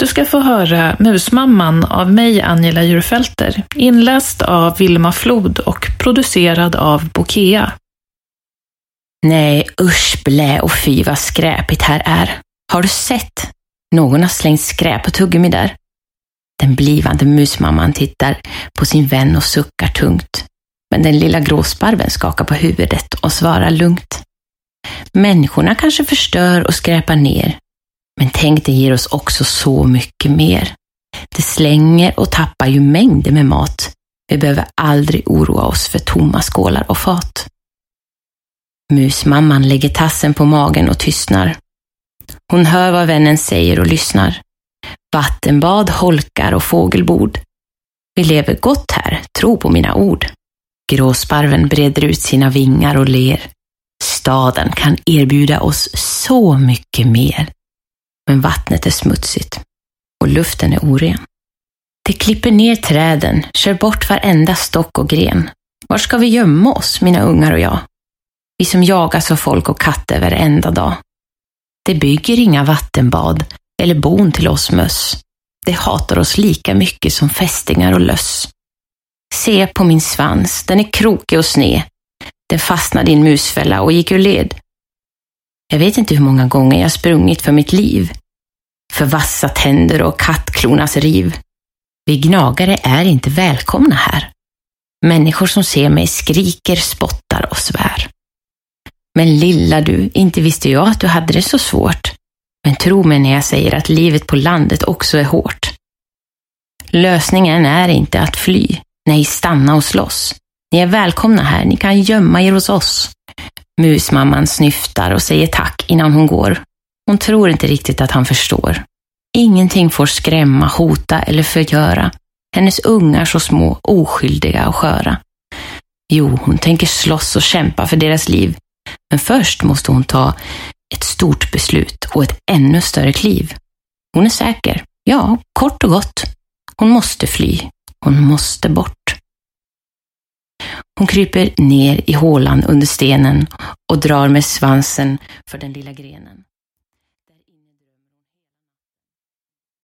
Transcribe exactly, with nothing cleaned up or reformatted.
Du ska få höra Musmamman av mig, Angela Djurfelter, inläst av Vilma Flod och producerad av Bokea. Nej, usch, blä och fy vad skräpigt här är. Har du sett? Någon har slängt skräp och tuggummi där. Den blivande musmamman tittar på sin vän och suckar tungt. Men den lilla gråsparven skakar på huvudet och svarar lugnt. Människorna kanske förstör och skräpar ner. Men tänk, det ger oss också så mycket mer. Det slänger och tappar ju mängder med mat. Vi behöver aldrig oroa oss för tomma skålar och fat. Musmamman lägger tassen på magen och tystnar. Hon hör vad vännen säger och lyssnar. Vattenbad, holkar och fågelbord. Vi lever gott här, tro på mina ord. Gråsparven breder ut sina vingar och ler. Staden kan erbjuda oss så mycket mer. Men vattnet är smutsigt och luften är oren. Det klipper ner träden, kör bort varenda stock och gren. Var ska vi gömma oss, mina ungar och jag? Vi som jagas av folk och katter varenda dag. Det bygger inga vattenbad eller bon till oss möss. Det hatar oss lika mycket som fästingar och löss. Se på min svans, den är krokig och sned. Den fastnade i en musfälla och gick ur led. Jag vet inte hur många gånger jag sprungit för mitt liv. För vassa tänder och kattklonas riv. Vi gnagare är inte välkomna här. Människor som ser mig skriker, spottar och svär. Men lilla du, inte visste jag att du hade det så svårt. Men tro mig när jag säger att livet på landet också är hårt. Lösningen är inte att fly. Nej, stanna och slåss. Ni är välkomna här, ni kan gömma er hos oss. Musmamman snyftar och säger tack innan hon går. Hon tror inte riktigt att han förstår. Ingenting får skrämma, hota eller förgöra. Hennes ungar så små, oskyldiga och sköra. Jo, hon tänker slåss och kämpa för deras liv. Men först måste hon ta ett stort beslut och ett ännu större kliv. Hon är säker. Ja, kort och gott. Hon måste fly. Hon måste bort. Hon kryper ner i hålan under stenen och drar med svansen för den lilla grenen.